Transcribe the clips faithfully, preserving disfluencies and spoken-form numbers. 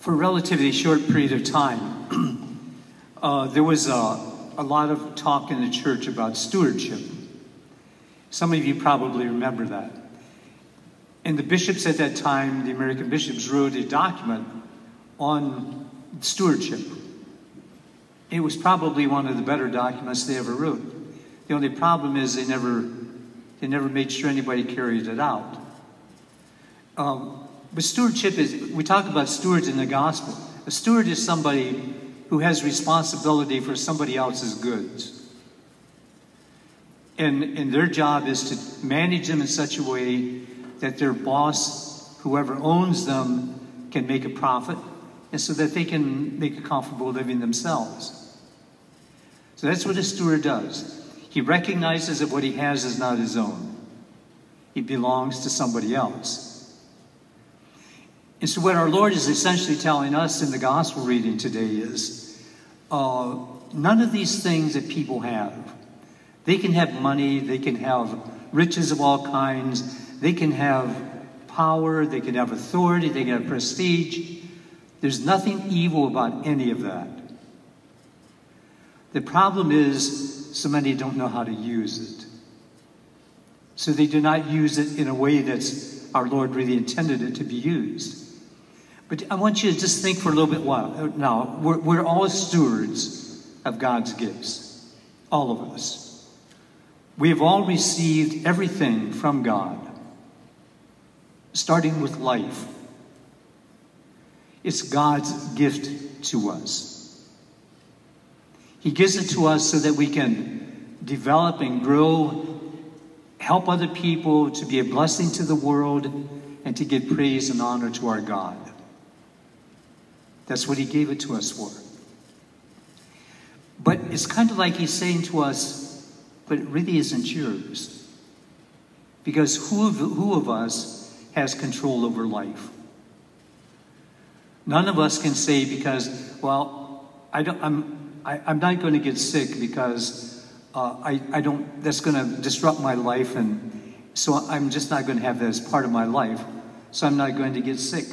For a relatively short period of time, uh, there was a, a lot of talk in the church about stewardship. Some of you probably remember that. And the bishops at that time, the American bishops, wrote a document on stewardship. It was probably one of the better documents they ever wrote. The only problem is they never, they never made sure anybody carried it out. Um, but stewardship is, we talk about stewards in the gospel. A steward is somebody who has responsibility for somebody else's goods. And, and their job is to manage them in such a way that their boss, whoever owns them, can make a profit, and so that they can make a comfortable living themselves. So that's what a steward does. He recognizes that what he has is not his own. It belongs to somebody else. And so what our Lord is essentially telling us in the gospel reading today is, uh, none of these things that people have, they can have money, they can have riches of all kinds, they can have power, they can have authority, they can have prestige. There's nothing evil about any of that. The problem is so many don't know how to use it. So they do not use it in a way that's our Lord really intended it to be used. But I want you to just think for a little bit while. Now, we're, we're all stewards of God's gifts. All of us. We have all received everything from God. Starting with life. It's God's gift to us. He gives it to us so that we can develop and grow, help other people, to be a blessing to the world, and to give praise and honor to our God. That's what he gave it to us for. But it's kind of like he's saying to us, but it really isn't yours. Because who of, who of us has control over life? None of us can say because, well, I don't, I'm, I, I'm not going to get sick because uh, I, I don't, that's going to disrupt my life, and so I'm just not going to have that as part of my life, so I'm not going to get sick.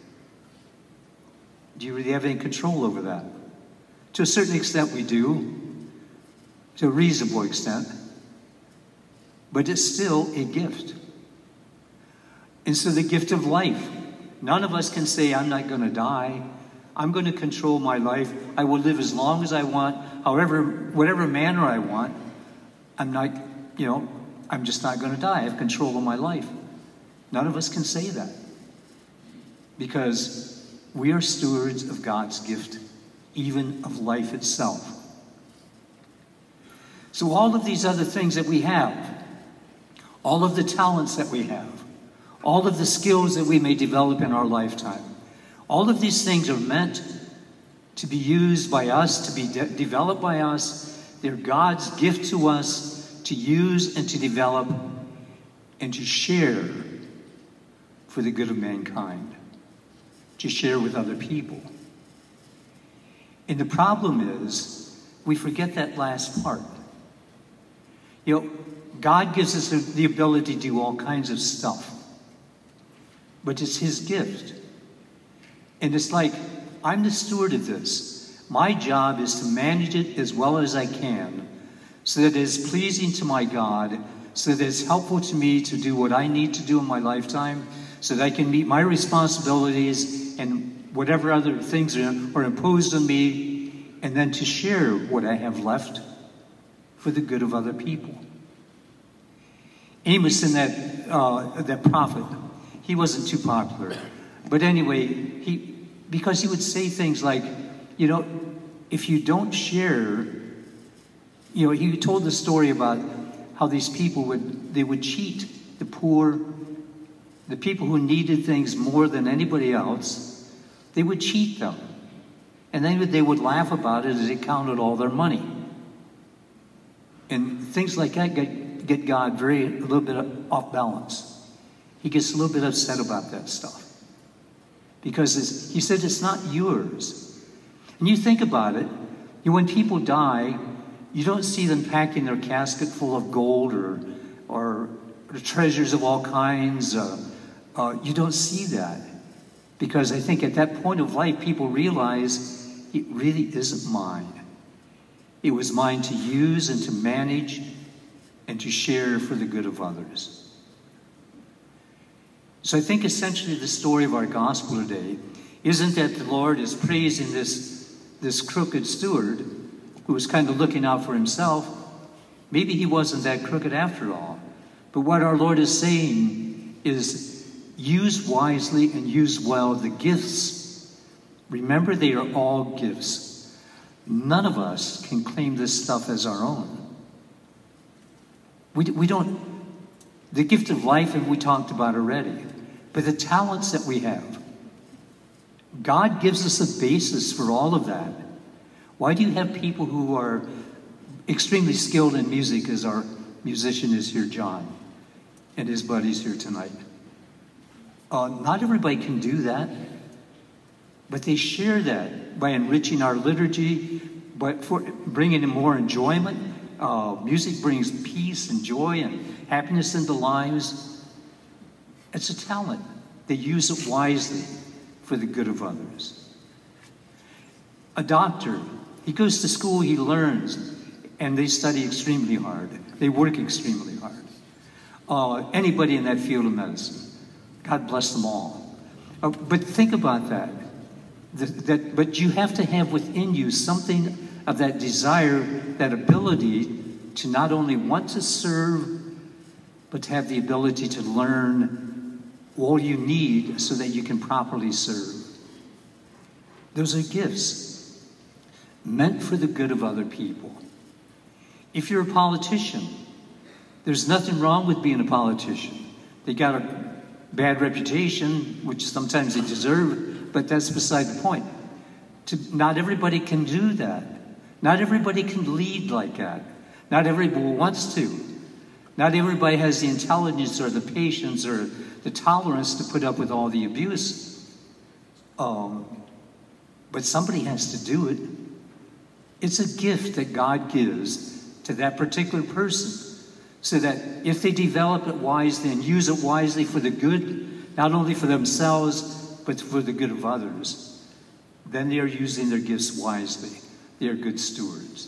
Do you really have any control over that? To a certain extent we do, to a reasonable extent, but it's still a gift. And so the gift of life. None of us can say, I'm not going to die. I'm going to control my life. I will live as long as I want, however, whatever manner I want. I'm not, you know, I'm just not going to die. I have control of my life. None of us can say that. Because we are stewards of God's gift, even of life itself. So all of these other things that we have, all of the talents that we have, all of the skills that we may develop in our lifetime, all of these things are meant to be used by us, to be de- developed by us. They're God's gift to us to use and to develop and to share for the good of mankind, to share with other people. And the problem is, we forget that last part. You know, God gives us the ability to do all kinds of stuff. But it's his gift. And it's like, I'm the steward of this. My job is to manage it as well as I can, so that it is pleasing to my God, so that it's helpful to me to do what I need to do in my lifetime, so that I can meet my responsibilities and whatever other things are, are imposed on me, and then to share what I have left for the good of other people. Amos, in that, uh, that prophet, he wasn't too popular. But anyway, he because he would say things like, you know, if you don't share, you know, he told the story about how these people would, they would cheat the poor, the people who needed things more than anybody else. They would cheat them. And then they would laugh about it as they counted all their money. And things like that get, get God very, a little bit off balance. He gets a little bit upset about that stuff. Because it's, he said it's not yours. And you think about it, you, when people die, you don't see them packing their casket full of gold or, or treasures of all kinds. Uh, uh, you don't see that. Because I think at that point of life, people realize it really isn't mine. It was mine to use and to manage and to share for the good of others. So I think essentially the story of our gospel today isn't that the Lord is praising this, this crooked steward who was kind of looking out for himself. Maybe he wasn't that crooked after all. But what our Lord is saying is use wisely and use well the gifts. Remember, they are all gifts. None of us can claim this stuff as our own. We, we don't, the gift of life, and we talked about already, but the talents that we have. God gives us a basis for all of that. Why do you have people who are extremely skilled in music, as our musician is here, John, and his buddies here tonight? Uh, not everybody can do that, but they share that by enriching our liturgy, by for bringing in more enjoyment. Uh, music brings peace and joy and happiness into lives. It's a talent. They use it wisely for the good of others. A doctor, he goes to school, he learns, and they study extremely hard. They work extremely hard. Uh, anybody in that field of medicine, God bless them all. Uh, but think about that. That, that. But you have to have within you something of that desire, that ability to not only want to serve, but to have the ability to learn all you need so that you can properly serve. Those are gifts meant for the good of other people. If you're a politician, there's nothing wrong with being a politician. They got a bad reputation, which sometimes they deserve, but that's beside the point. To, not everybody can do that. Not everybody can lead like that. Not everybody wants to. Not everybody has the intelligence or the patience or the tolerance to put up with all the abuse. Um, but somebody has to do it. It's a gift that God gives to that particular person, so that if they develop it wisely and use it wisely for the good, not only for themselves, but for the good of others, then they are using their gifts wisely. They are good stewards.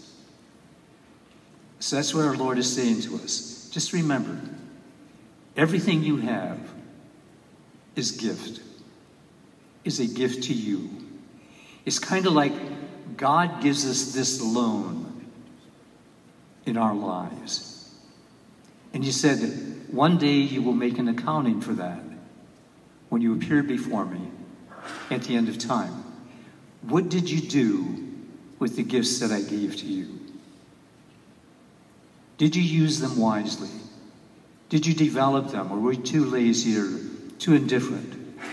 So that's what our Lord is saying to us. Just remember, everything you have is gift, is a gift to you. It's kind of like God gives us this loan in our lives. And he said, one day you will make an accounting for that when you appear before me at the end of time. What did you do with the gifts that I gave to you? Did you use them wisely? Did you develop them, or were you too lazy or too indifferent?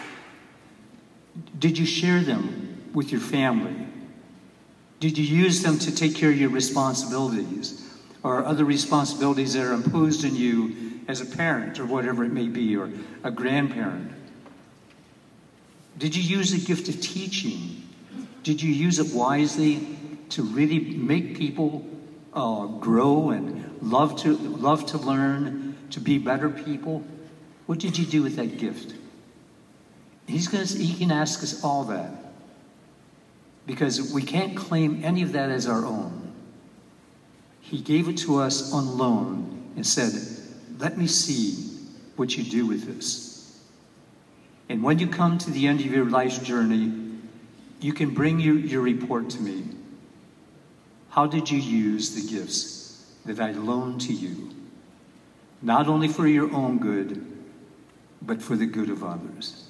Did you share them with your family? Did you use them to take care of your responsibilities or other responsibilities that are imposed on you as a parent or whatever it may be, or a grandparent? Did you use the gift of teaching? Did you use it wisely to really make people uh, grow and love to love to learn, to be better people? What did you do with that gift? He's going to, he can ask us all that, because we can't claim any of that as our own. He gave it to us on loan and said, let me see what you do with this. And when you come to the end of your life's journey, you can bring your, your report to me. How did you use the gifts that I loaned to you? Not only for your own good, but for the good of others.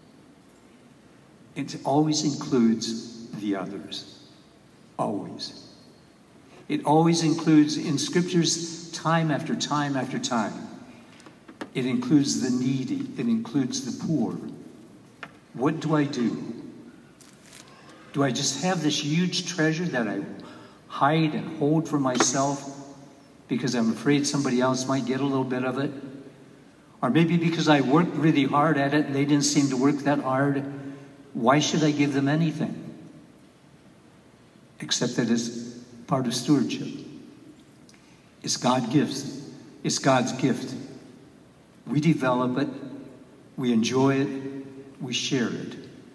It always includes the others. Always. It always includes, in scriptures, time after time after time, it includes the needy. It includes the poor. What do I do? Do I just have this huge treasure that I hide and hold for myself because I'm afraid somebody else might get a little bit of it? Or maybe because I worked really hard at it and they didn't seem to work that hard. Why should I give them anything? Except that it's part of stewardship. It's God's gift. It's God's gift. We develop it. We enjoy it. We share it.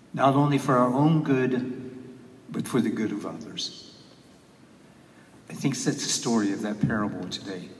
not only for our own good, but for the good of others. I think that's the story of that parable today.